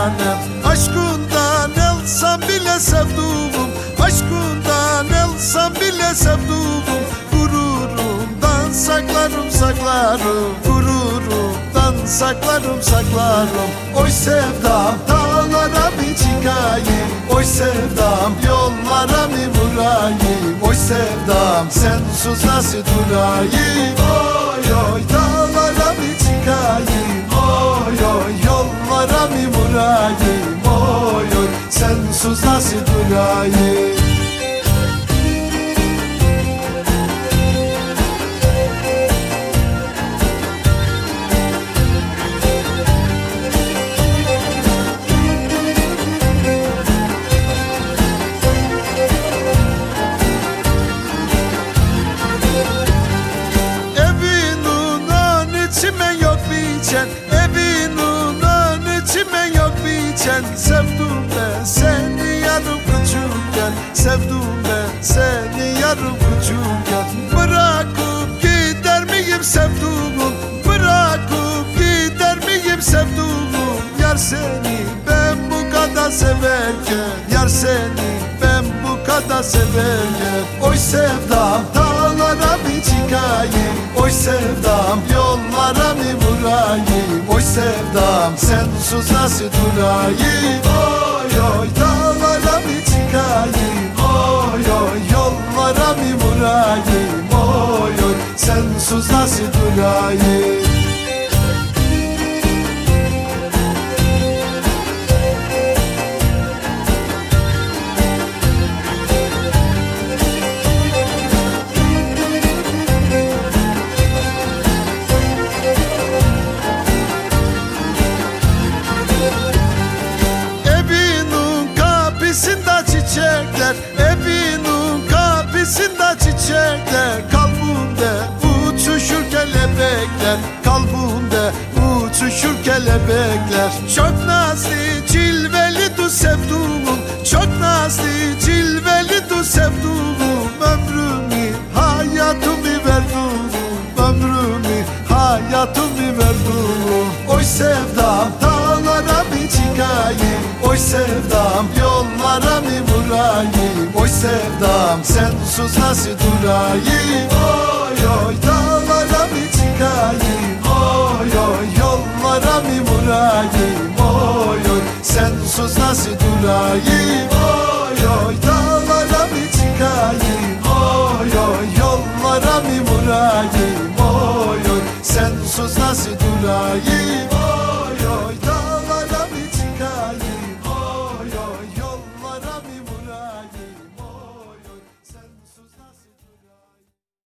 tanem. Aşkından elsem bile sevduğum, aşkından elsem bile sevduğum, gururumdan saklarım saklarım, gururumdan saklarım saklarım. Oy sevdam dağlara bir çıkayım, oy sevdam yollara mı vurayım, oy sevdam sensiz nasıl durayım. Oy oy dağlara bir çıkayım, oy oy yollara mı vurayım, oy oy sensiz nasıl durayım. Evinin önü çimen yok biçen. Sevdim ben seni yarım küçükken, sevdim ben seni yarım küçükken. Bırakıp gider miyim sevduğum, bırakıp gider miyim sevduğum. Yar seni ben bu kadar severken, yar seni ben bu kadar severken. Oy sevdam dağlara bir çıkayım, oy sevdam yollara mı vurayım, oy sevdam sensiz nasıl durayım. Oy oy dağlara mı çıkayım, oy oy yollara mı vurayım, oy oy sensiz nasıl durayım. Çiçekler, evinin kapısında çiçekler, kalbimde uçuşur kelebekler, kalbimde uçuşur kelebekler. Çok nazlı cilvelidir sevduğum, çok nazlı cilvelidir sevduğum. Ömrümü hayatımı verdim, ömrümü hayatımı verdim. Oy sevdam dağlara bir çıkayım, oy sevdam yollara mı vurayım, oy sevdam sensiz nasıl durayım. Oy oy dağlara mı çıkayım, oy oy yollara mı vurayım, oy oy sensiz nasıl durayım. Oy oy dağlara mı çıkayım, oy oy yollara mı vurayım, oy oy sensiz nasıl durayım.